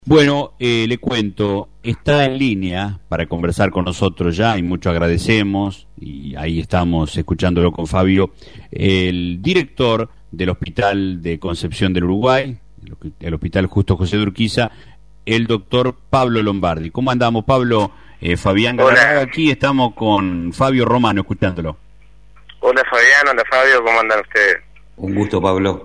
Bueno, le cuento, está en línea para conversar con nosotros ya y mucho agradecemos, y ahí estamos escuchándolo con Fabio, el director del Hospital de Concepción del Uruguay, el Hospital Justo José de Urquiza, el doctor Pablo Lombardi. ¿Cómo andamos, Pablo? Fabián Galarraga, Hola. aquí estamos con Fabio Romano escuchándolo. Hola Fabián, hola Fabio, ¿cómo andan ustedes? Un gusto, Pablo.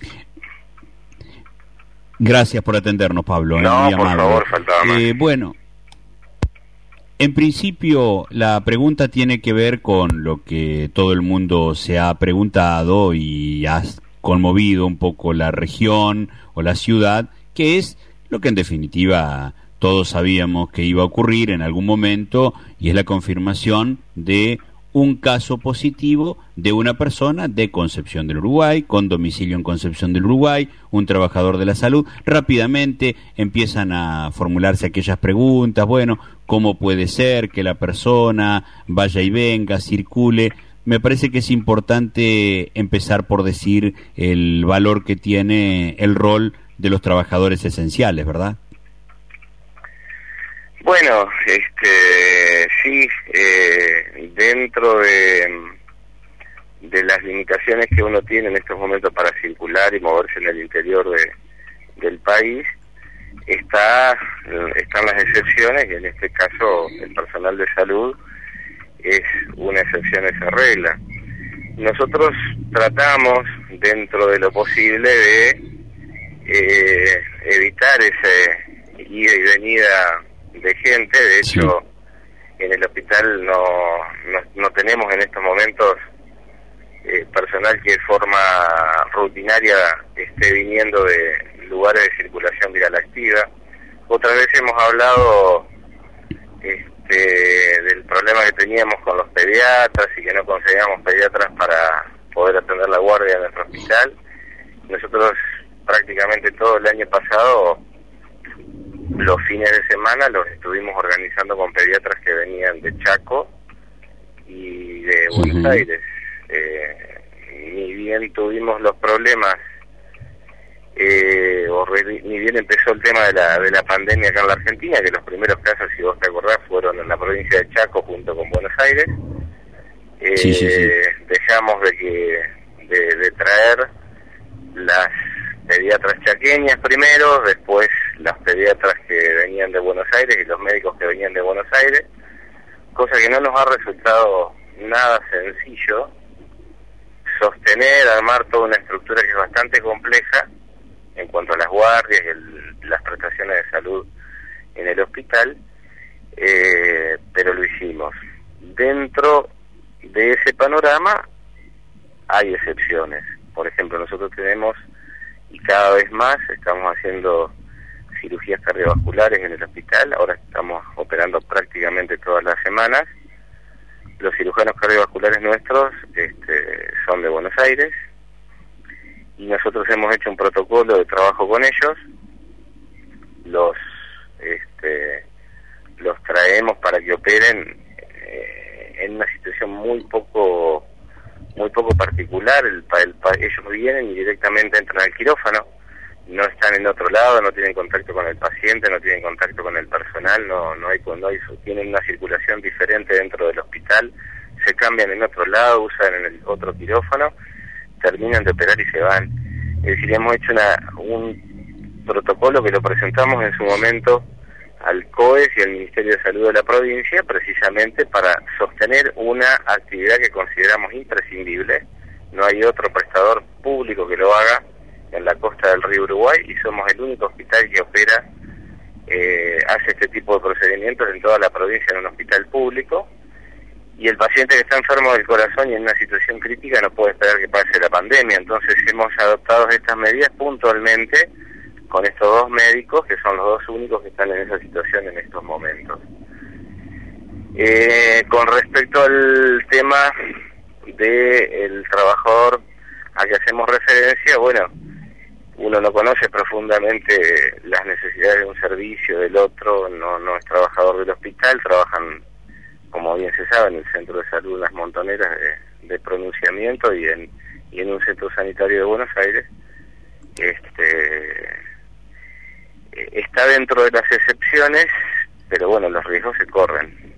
Gracias por atendernos, Pablo, No, muy por amable. favor, faltaba más. Bueno, en principio la pregunta tiene que ver con lo que todo el mundo se ha preguntado y ha conmovido un poco la región o la ciudad, que es lo que en definitiva todos sabíamos que iba a ocurrir en algún momento, y es la confirmación de un caso positivo de una persona de Concepción del Uruguay, con domicilio en Concepción del Uruguay, un trabajador de la salud. Rápidamente empiezan a formularse aquellas preguntas, bueno, ¿cómo puede ser que la persona vaya y venga, circule? Me parece que es importante empezar por decir el valor que tiene el rol de los trabajadores esenciales, ¿verdad? Bueno, sí, dentro de las limitaciones que uno tiene en estos momentos para circular y moverse en el interior del país, están las excepciones, y en este caso el personal de salud es una excepción a esa regla. Nosotros tratamos, dentro de lo posible, de evitar ese ida y venida de gente. De hecho, en el hospital no tenemos en estos momentos personal que de forma rutinaria esté viniendo de lugares de circulación viral activa. Otras veces hemos hablado del problema que teníamos con los pediatras y que no conseguíamos pediatras para poder atender la guardia en nuestro hospital. Nosotros prácticamente todo el año pasado, los fines de semana, los estuvimos organizando con pediatras que venían de Chaco y de Buenos Aires. Ni bien tuvimos los problemas, ni bien empezó el tema de la pandemia acá en la Argentina, que los primeros casos, si vos te acordás, fueron en la provincia de Chaco junto con Buenos Aires. Sí. Dejamos de traer las pediatras chaqueñas primero, después las pediatras que venían de Buenos Aires y los médicos que venían de Buenos Aires, cosa que no nos ha resultado nada sencillo sostener, armar toda una estructura que es bastante compleja en cuanto a las guardias y las prestaciones de salud en el hospital, pero lo hicimos. Dentro de ese panorama hay excepciones. Por ejemplo, nosotros tenemos, y cada vez más estamos haciendo cirugías cardiovasculares en el hospital. Ahora estamos operando prácticamente todas las semanas. Los cirujanos cardiovasculares nuestros son de Buenos Aires, y nosotros hemos hecho un protocolo de trabajo con ellos. Los traemos para que operen en una situación muy poco particular. Ellos vienen y directamente entran al quirófano, no están en otro lado, no tienen contacto con el paciente, no tienen contacto con el personal, tienen una circulación diferente dentro del hospital, se cambian en otro lado, usan en el otro quirófano, terminan de operar y se van. Es decir, hemos hecho un protocolo que lo presentamos en su momento al COES y al Ministerio de Salud de la provincia, precisamente para sostener una actividad que consideramos imprescindible. No hay otro prestador público que lo haga en la costa del río Uruguay, y somos el único hospital que opera, hace este tipo de procedimientos en toda la provincia en un hospital público. Y el paciente que está enfermo del corazón y en una situación crítica no puede esperar que pase la pandemia. Entonces hemos adoptado estas medidas puntualmente con estos dos médicos, que son los dos únicos que están en esa situación en estos momentos. Con respecto al tema del trabajador a que hacemos referencia, bueno, uno no conoce profundamente las necesidades de un servicio del otro, no es trabajador del hospital, trabajan, como bien se sabe, en el centro de salud Las Montoneras de pronunciamiento y en un centro sanitario de Buenos Aires. está dentro de las excepciones, pero bueno, los riesgos se corren.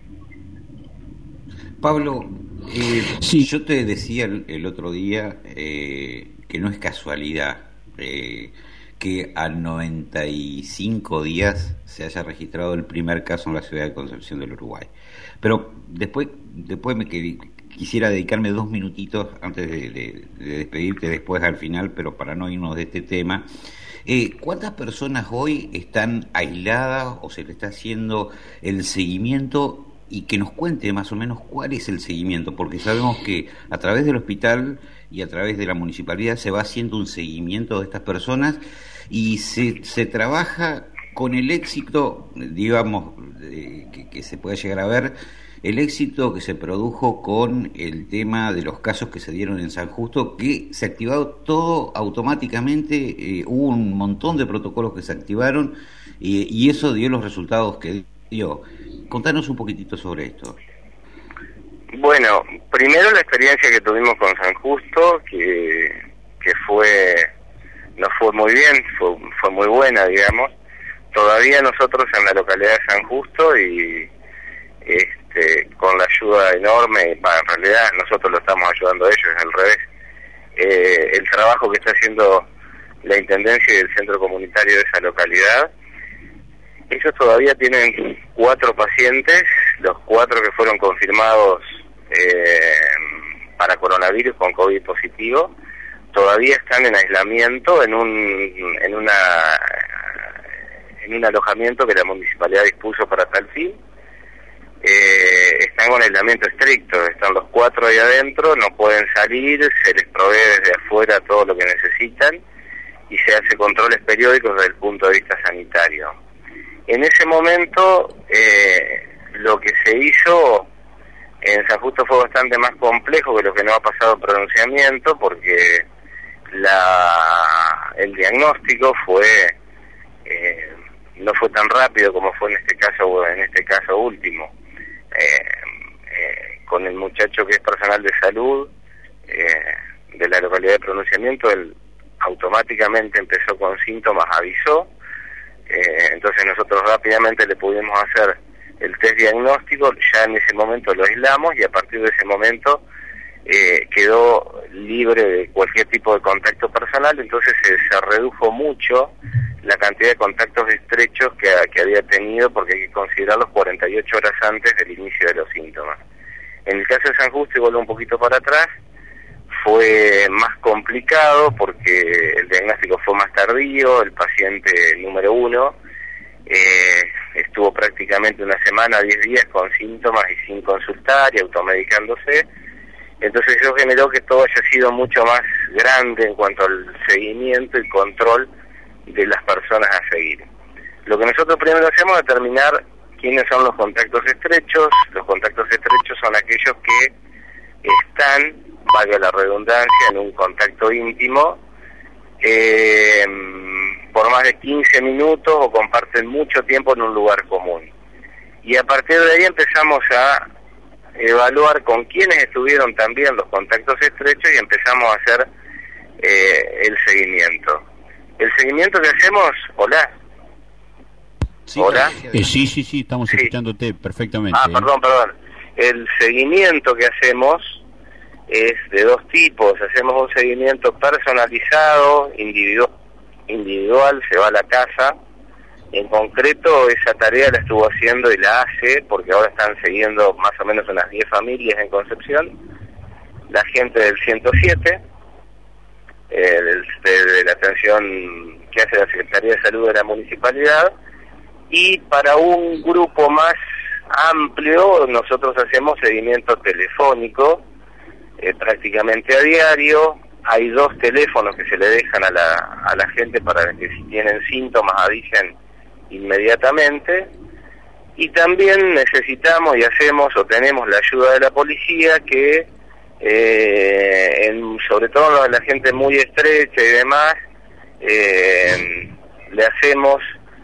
Pablo, sí. Yo te decía el otro día que no es casualidad que a 95 días se haya registrado el primer caso en la ciudad de Concepción del Uruguay. Pero después quisiera dedicarme 2 minutitos antes de despedirte después al final, pero para no irnos de este tema. ¿Cuántas personas hoy están aisladas o se le está haciendo el seguimiento? Y que nos cuente más o menos cuál es el seguimiento, porque sabemos que a través del hospital y a través de la municipalidad se va haciendo un seguimiento de estas personas y se trabaja con el éxito, digamos, que se pueda llegar a ver, el éxito que se produjo con el tema de los casos que se dieron en San Justo, que se activó todo automáticamente, hubo un montón de protocolos que se activaron y eso dio los resultados que dio. Contanos un poquitito sobre esto. Bueno, primero la experiencia que tuvimos con San Justo, que no fue muy bien, fue muy buena, digamos. Todavía nosotros en la localidad de San Justo y con la ayuda enorme, en realidad nosotros lo estamos ayudando a ellos, al revés, el trabajo que está haciendo la Intendencia y el Centro Comunitario de esa localidad. Ellos todavía tienen 4 pacientes, los 4 que fueron confirmados para coronavirus con COVID positivo, todavía están en aislamiento en un alojamiento que la municipalidad dispuso para tal fin. Están con aislamiento estricto, están los 4 ahí adentro, no pueden salir, se les provee desde afuera todo lo que necesitan y se hace controles periódicos desde el punto de vista sanitario. En ese momento, lo que se hizo en San Justo fue bastante más complejo que lo que no ha pasado en pronunciamiento, porque el diagnóstico no fue tan rápido como fue en este caso último. Con el muchacho que es personal de salud de la localidad de pronunciamiento, él automáticamente empezó con síntomas, avisó. Entonces nosotros rápidamente le pudimos hacer el test diagnóstico, ya en ese momento lo aislamos y a partir de ese momento quedó libre de cualquier tipo de contacto personal, entonces se redujo mucho la cantidad de contactos estrechos que había tenido, porque hay que considerarlos 48 horas antes del inicio de los síntomas. En el caso de San Justo, y vuelvo un poquito para atrás, fue más complicado porque el diagnóstico fue más tardío. El paciente número 1 estuvo prácticamente 1 semana, 10 días con síntomas y sin consultar y automedicándose. Entonces eso generó que todo haya sido mucho más grande en cuanto al seguimiento y control de las personas a seguir. Lo que nosotros primero hacemos es determinar quiénes son los contactos estrechos. Los contactos estrechos son aquellos que están, valga la redundancia, en un contacto íntimo por más de 15 minutos o comparten mucho tiempo en un lugar común. Y a partir de ahí empezamos a evaluar con quiénes estuvieron también los contactos estrechos y empezamos a hacer el seguimiento. El seguimiento que hacemos, hola. Sí, hola. Sí, estamos escuchándote perfectamente. Perdón. El seguimiento que hacemos es de 2 tipos. Hacemos un seguimiento personalizado, individual, se va a la casa. En concreto, esa tarea la estuvo haciendo y la hace, porque ahora están siguiendo más o menos unas 10 familias en Concepción, la gente del 107, de la atención que hace la Secretaría de Salud de la Municipalidad, y para un grupo más amplio nosotros hacemos seguimiento telefónico, prácticamente a diario. Hay 2 teléfonos que se le dejan a la gente para que si tienen síntomas avisen inmediatamente, y también necesitamos y hacemos o tenemos la ayuda de la policía que sobre todo la gente muy estrecha y demás, le hacemos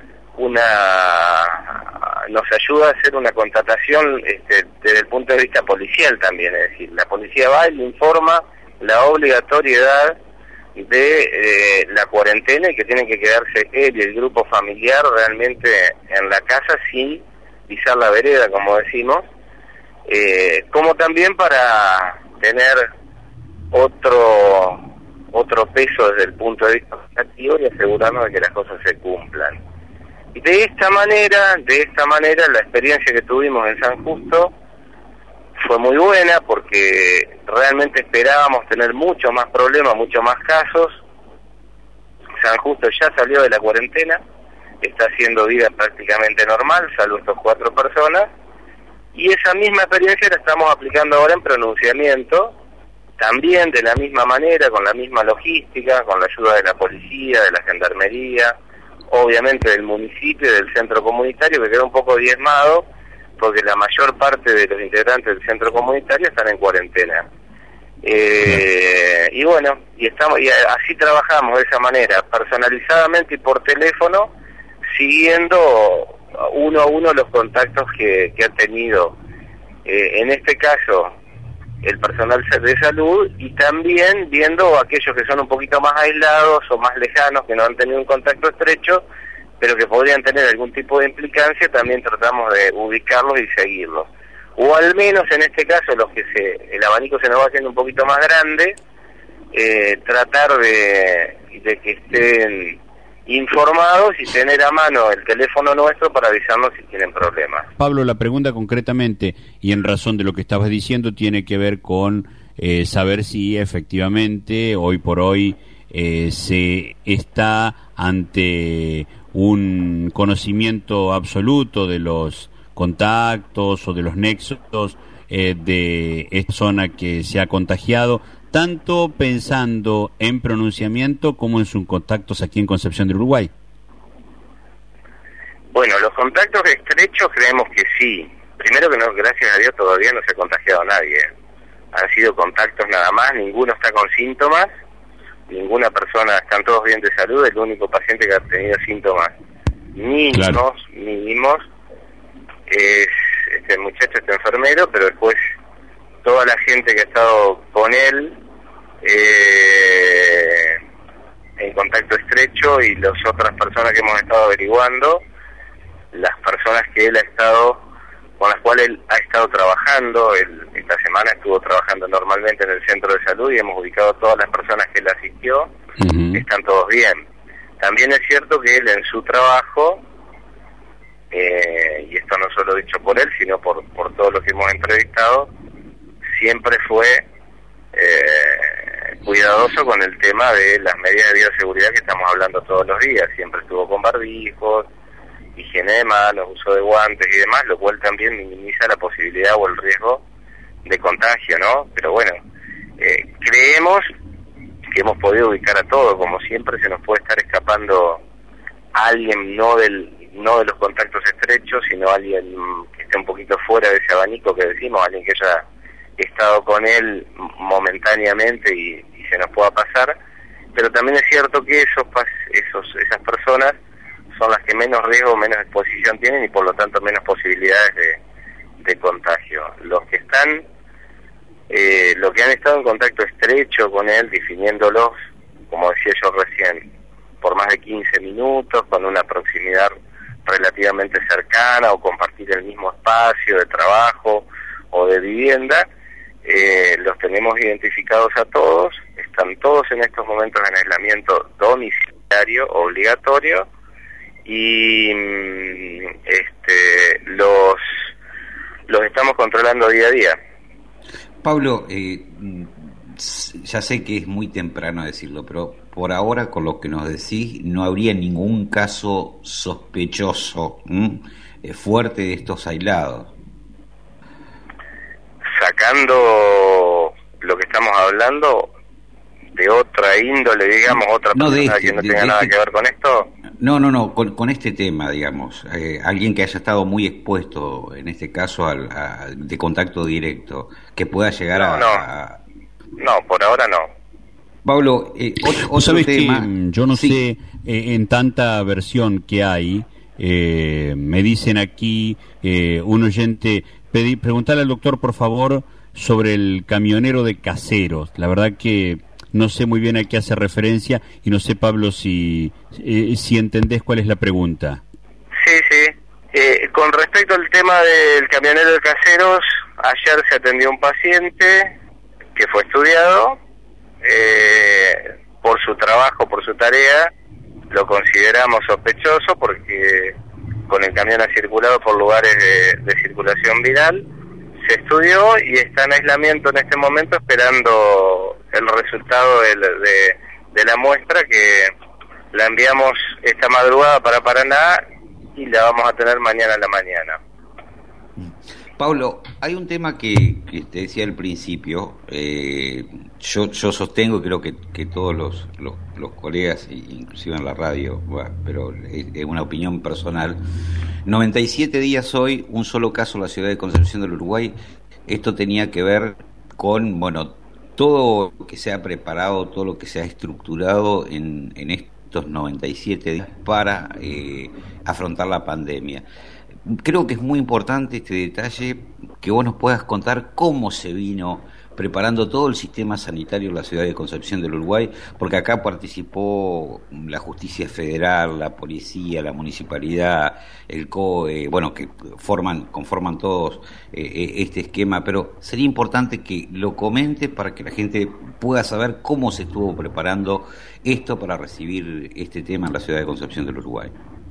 nos ayuda a hacer una contratación desde el punto de vista policial también, es decir, la policía va y le informa la obligatoriedad de la cuarentena y que tienen que quedarse él y el grupo familiar realmente en la casa sin pisar la vereda, como decimos, como también para tener otro peso desde el punto de vista organizativo y asegurarnos de que las cosas se cumplan. Y de esta manera, la experiencia que tuvimos en San Justo fue muy buena porque realmente esperábamos tener mucho más problemas, mucho más casos. San Justo ya salió de la cuarentena, está haciendo vida prácticamente normal, salvo estas 4 personas, y esa misma experiencia la estamos aplicando ahora en pronunciamiento, también de la misma manera, con la misma logística, con la ayuda de la policía, de la gendarmería, obviamente del municipio y del centro comunitario, que quedó un poco diezmado, porque la mayor parte de los integrantes del centro comunitario están en cuarentena. Y bueno, y así trabajamos de esa manera, personalizadamente y por teléfono, siguiendo uno a uno los contactos que ha tenido, en este caso, el personal de salud, y también viendo aquellos que son un poquito más aislados o más lejanos, que no han tenido un contacto estrecho, pero que podrían tener algún tipo de implicancia, también tratamos de ubicarlos y seguirlos. O al menos en este caso, el abanico se nos va haciendo un poquito más grande, tratar de que estén informados y tener a mano el teléfono nuestro para avisarnos si tienen problemas. Pablo, la pregunta concretamente, y en razón de lo que estabas diciendo, tiene que ver con saber si efectivamente hoy por hoy se está ante un conocimiento absoluto de los contactos o de los nexos de esta persona que se ha contagiado, tanto pensando en pronunciamiento como en sus contactos aquí en Concepción del Uruguay. Bueno, los contactos estrechos creemos que sí. Primero que no, gracias a Dios todavía no se ha contagiado nadie. Han sido contactos nada más, ninguno está con síntomas, ninguna persona, están todos bien de salud. El único paciente que ha tenido síntomas mínimos es este muchacho, este enfermero, pero después toda la gente que ha estado con él en contacto estrecho, y las otras personas que hemos estado averiguando, las personas que él ha estado, con las cuales él ha estado trabajando, esta semana estuvo trabajando normalmente en el centro de salud y hemos ubicado a todas las personas que él asistió, están todos bien. También es cierto que él en su trabajo, y esto no solo dicho por él, sino por todos los que hemos entrevistado, siempre fue cuidadoso con el tema de las medidas de bioseguridad que estamos hablando todos los días. Siempre estuvo con barbijos, higiene de manos, uso de guantes y demás, lo cual también minimiza la posibilidad o el riesgo de contagio, ¿no? Pero bueno, creemos que hemos podido ubicar a todos. Como siempre se nos puede estar escapando a alguien, no de los contactos estrechos, sino alguien que esté un poquito fuera de ese abanico que decimos, alguien que haya estado con él momentáneamente y se nos pueda pasar. Pero también es cierto que esas personas son las que menos riesgo, menos exposición tienen y por lo tanto menos posibilidades de contagio. Los que han estado en contacto estrecho con él, definiéndolos, como decía yo recién, por más de 15 minutos, con una proximidad relativamente cercana, o compartir el mismo espacio de trabajo o de vivienda, los tenemos identificados a todos, están todos en estos momentos en aislamiento domiciliario obligatorio, y los estamos controlando día a día. Pablo, ya sé que es muy temprano decirlo, pero por ahora, con lo que nos decís, no habría ningún caso sospechoso fuerte de estos aislados. Sacando lo que estamos hablando de otra índole, digamos, otra persona que no tenga nada que ver con esto. No, con este tema, digamos, alguien que haya estado muy expuesto, en este caso, de contacto directo, que pueda llegar No, por ahora no. Pablo, otro tema... Que yo no sé, en tanta versión que hay, me dicen aquí, un oyente, preguntarle al doctor, por favor, sobre el camionero de Caseros. La verdad que no sé muy bien a qué hace referencia y no sé, Pablo, si entendés cuál es la pregunta. Sí, sí. Con respecto al tema del camionero de Caseros, ayer se atendió un paciente que fue estudiado, por su trabajo, por su tarea, lo consideramos sospechoso porque con el camión ha circulado por lugares de circulación viral, se estudió y está en aislamiento en este momento esperando el resultado de la muestra, que la enviamos esta madrugada para Paraná y la vamos a tener mañana a la mañana. Pablo, hay un tema que te decía al principio, yo sostengo, creo que todos los colegas, inclusive en la radio, bueno, pero es una opinión personal, 97 días hoy, un solo caso en la ciudad de Concepción del Uruguay. Esto tenía que ver con, bueno, todo lo que se ha preparado, todo lo que se ha estructurado en estos 97 días para afrontar la pandemia. Creo que es muy importante este detalle, que vos nos puedas contar cómo se vino preparando todo el sistema sanitario en la ciudad de Concepción del Uruguay, porque acá participó la Justicia Federal, la Policía, la Municipalidad, el COE, bueno, que conforman todos este esquema, pero sería importante que lo comente para que la gente pueda saber cómo se estuvo preparando esto para recibir este tema en la ciudad de Concepción del Uruguay.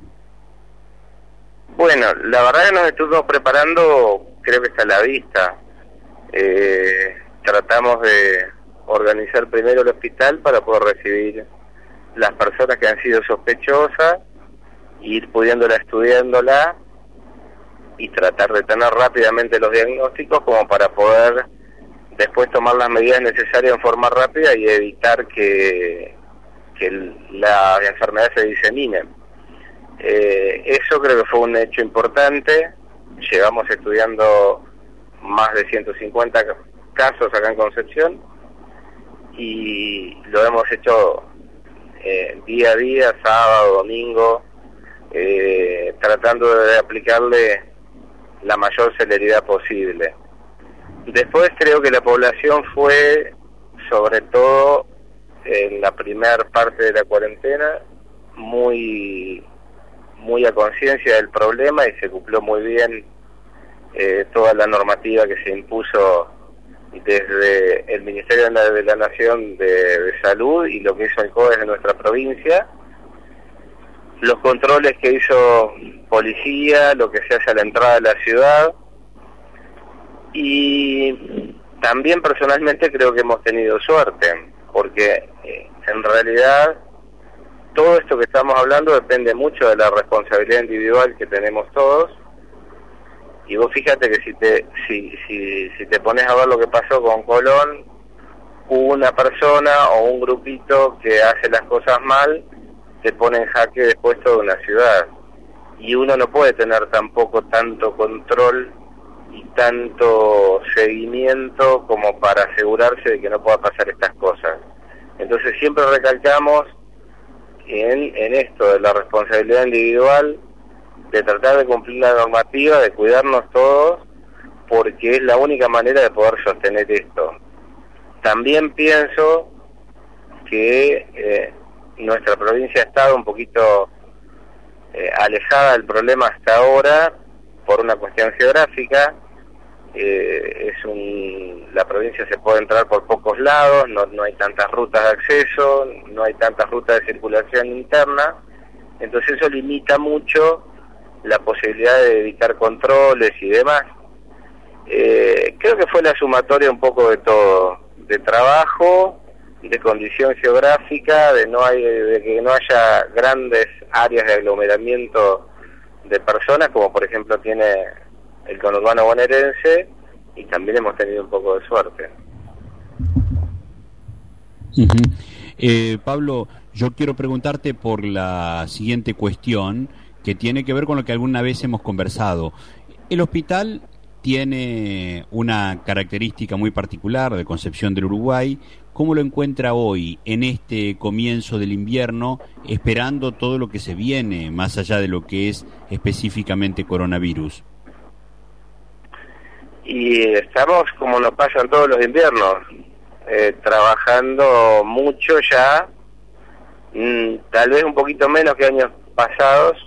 Bueno, la verdad que nos estuvimos preparando, creo que está a la vista. Tratamos de organizar primero el hospital para poder recibir las personas que han sido sospechosas, ir pudiéndola, estudiándola y tratar de tener rápidamente los diagnósticos como para poder después tomar las medidas necesarias en forma rápida y evitar que la enfermedad se disemine. Eso creo que fue un hecho importante. Llevamos estudiando más de 150 casos acá en Concepción y lo hemos hecho día a día, sábado, domingo, tratando de aplicarle la mayor celeridad posible. Después creo que la población fue, sobre todo en la primera parte de la cuarentena, muy a conciencia del problema y se cumplió muy bien toda la normativa que se impuso desde el Ministerio de la Nación de Salud y lo que hizo el COE de nuestra provincia, los controles que hizo policía, lo que se hace a la entrada de la ciudad, y también personalmente creo que hemos tenido suerte, porque en realidad todo esto que estamos hablando depende mucho de la responsabilidad individual que tenemos todos. Y vos fíjate que si te pones a ver lo que pasó con Colón, una persona o un grupito que hace las cosas mal te pone en jaque después toda una ciudad. Y uno no puede tener tampoco tanto control y tanto seguimiento como para asegurarse de que no pueda pasar estas cosas. Entonces siempre recalcamos en esto de la responsabilidad individual, de tratar de cumplir la normativa, de cuidarnos todos, porque es la única manera de poder sostener esto. También pienso que nuestra provincia ha estado un poquito alejada del problema hasta ahora por una cuestión geográfica. La provincia se puede entrar por pocos lados, no hay tantas rutas de acceso, no hay tantas rutas de circulación interna, entonces eso limita mucho la posibilidad de evitar controles y demás. Creo que fue la sumatoria un poco de todo, de trabajo, de condición geográfica, de que no haya grandes áreas de aglomeramiento de personas, como por ejemplo tiene el conurbano bonaerense, y también hemos tenido un poco de suerte. Pablo, yo quiero preguntarte por la siguiente cuestión, que tiene que ver con lo que alguna vez hemos conversado. El hospital tiene una característica muy particular de Concepción del Uruguay. ¿Cómo lo encuentra hoy, en este comienzo del invierno, esperando todo lo que se viene, más allá de lo que es específicamente coronavirus? Y estamos como nos pasan todos los inviernos, trabajando mucho ya, tal vez un poquito menos que años pasados.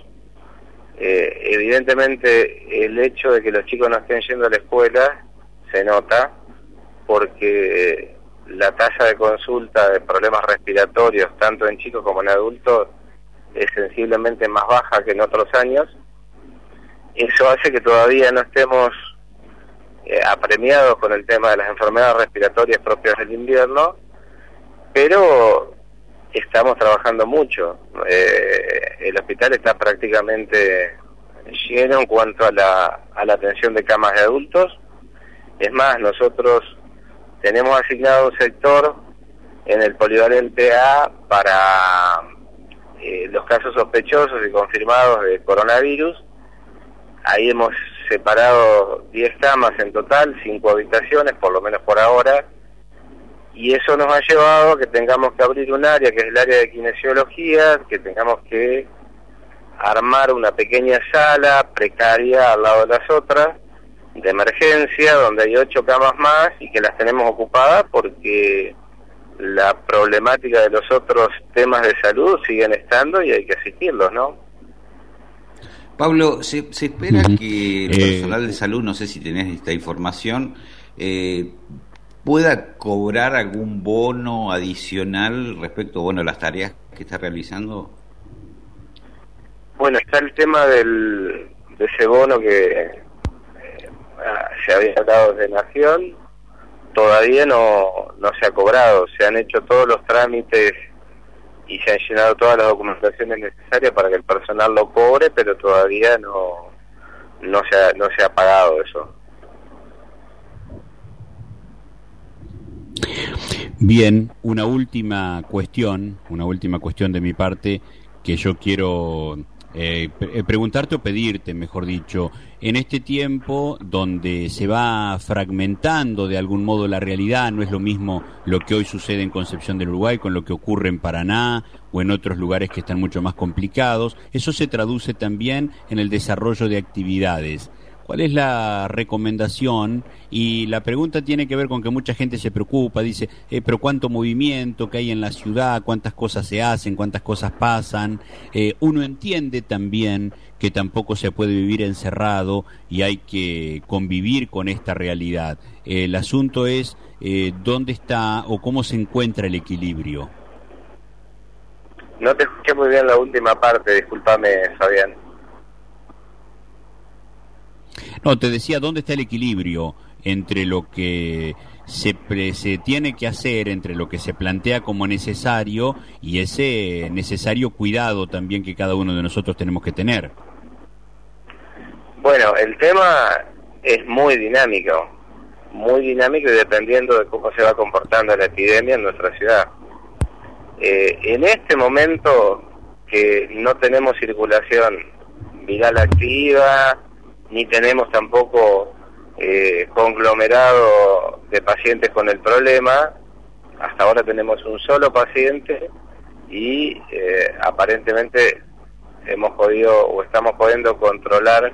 Evidentemente el hecho de que los chicos no estén yendo a la escuela se nota, porque la tasa de consulta de problemas respiratorios, tanto en chicos como en adultos, es sensiblemente más baja que en otros años. Eso hace que todavía no estemos apremiados con el tema de las enfermedades respiratorias propias del invierno, pero estamos trabajando mucho. El hospital está prácticamente lleno en cuanto a la atención de camas de adultos. Es más, nosotros tenemos asignado un sector en el polivalente A para los casos sospechosos y confirmados de coronavirus. Ahí hemos separado 10 camas en total, 5 habitaciones, por lo menos por ahora, y eso nos ha llevado a que tengamos que abrir un área, que es el área de kinesiología, que tengamos que armar una pequeña sala precaria al lado de las otras, de emergencia, donde hay 8 camas más y que las tenemos ocupadas porque la problemática de los otros temas de salud siguen estando y hay que asistirlos, ¿no? Pablo, se espera que el personal de salud, no sé si tenés esta información, pueda cobrar algún bono adicional respecto, bueno, a las tareas que está realizando. Bueno, está el tema de ese bono que se había hablado de Nación, todavía no se ha cobrado. Se han hecho todos los trámites y se han llenado todas las documentaciones necesarias para que el personal lo cobre, pero todavía no se ha pagado eso. Bien, una última cuestión de mi parte que yo quiero preguntarte o pedirte, mejor dicho. En este tiempo donde se va fragmentando de algún modo la realidad, no es lo mismo lo que hoy sucede en Concepción del Uruguay con lo que ocurre en Paraná o en otros lugares que están mucho más complicados. Eso se traduce también en el desarrollo de actividades. ¿Cuál es la recomendación? Y la pregunta tiene que ver con que mucha gente se preocupa, dice, pero cuánto movimiento que hay en la ciudad, cuántas cosas se hacen, cuántas cosas pasan. Uno entiende también que tampoco se puede vivir encerrado y hay que convivir con esta realidad. El asunto es dónde está o cómo se encuentra el equilibrio. No te escuché muy bien la última parte, discúlpame, Fabián. No, te decía, ¿dónde está el equilibrio entre lo que se tiene que hacer, entre lo que se plantea como necesario y ese necesario cuidado también que cada uno de nosotros tenemos que tener? Bueno, el tema es muy dinámico y dependiendo de cómo se va comportando la epidemia en nuestra ciudad. En este momento que no tenemos circulación viral activa, ni tenemos tampoco conglomerado de pacientes con el problema. Hasta ahora tenemos un solo paciente y aparentemente hemos podido o estamos pudiendo controlar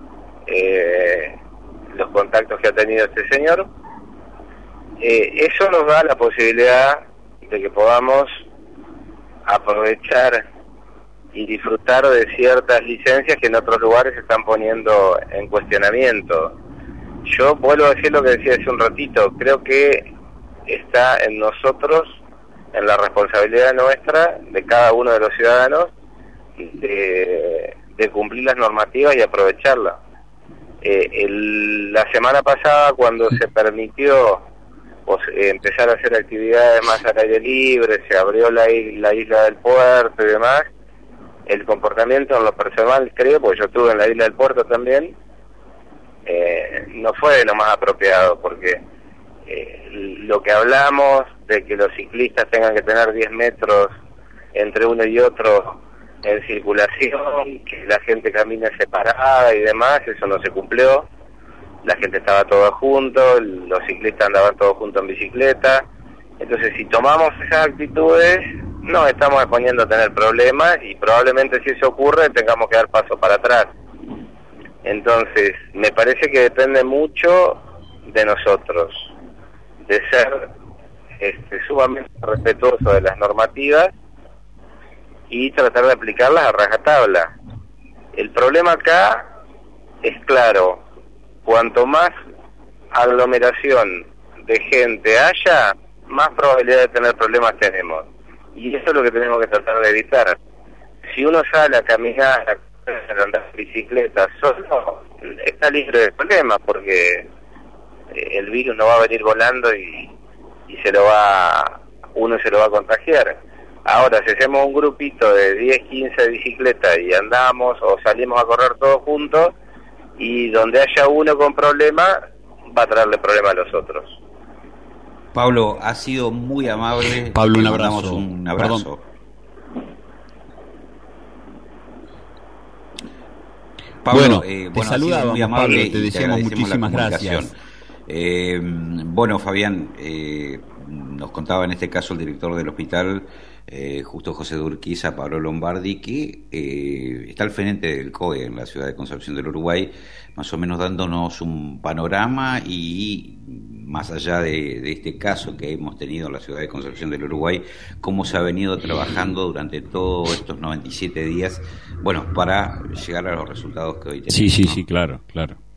los contactos que ha tenido este señor. Eso nos da la posibilidad de que podamos aprovechar y disfrutar de ciertas licencias que en otros lugares se están poniendo en cuestionamiento. Yo vuelvo a decir lo que decía hace un ratito, creo que está en nosotros, en la responsabilidad nuestra, de cada uno de los ciudadanos, de cumplir las normativas y aprovecharlas. La semana pasada, cuando se permitió empezar a hacer actividades más al aire libre, se abrió la isla del puerto y demás, el comportamiento en lo personal, creo, porque yo estuve en la isla del puerto también, no fue de lo más apropiado, porque lo que hablamos de que los ciclistas tengan que tener 10 metros entre uno y otro en circulación, que la gente camine separada y demás, eso no se cumplió. La gente estaba toda junto, los ciclistas andaban todos juntos en bicicleta. Entonces, si tomamos esas actitudes, nos estamos exponiendo a tener problemas y probablemente si eso ocurre tengamos que dar paso para atrás. Entonces, me parece que depende mucho de nosotros, de ser sumamente respetuoso de las normativas y tratar de aplicarlas a rajatabla. El problema acá es claro, cuanto más aglomeración de gente haya, más probabilidad de tener problemas tenemos. Y eso es lo que tenemos que tratar de evitar. Si uno sale a caminar, a andar en bicicleta solo, está libre de problemas, porque el virus no va a venir volando y uno se lo va a contagiar. Ahora, si hacemos un grupito de 10, 15 de bicicleta y andamos o salimos a correr todos juntos, y donde haya uno con problemas, va a traerle problemas a los otros. Pablo, ha sido muy amable. Pablo, un abrazo. Un abrazo. Pablo, te saludábamos, muy amable, Pablo, te decíamos muchísimas gracias. Bueno, Fabián, nos contaba en este caso el director del hospital, Justo José de Urquiza, Pablo Lombardi, que está al frente del COE en la ciudad de Concepción del Uruguay, más o menos dándonos un panorama y más allá de este caso que hemos tenido en la ciudad de Concepción del Uruguay, cómo se ha venido trabajando durante todos estos 97 días, bueno, para llegar a los resultados que hoy tenemos. Sí, claro.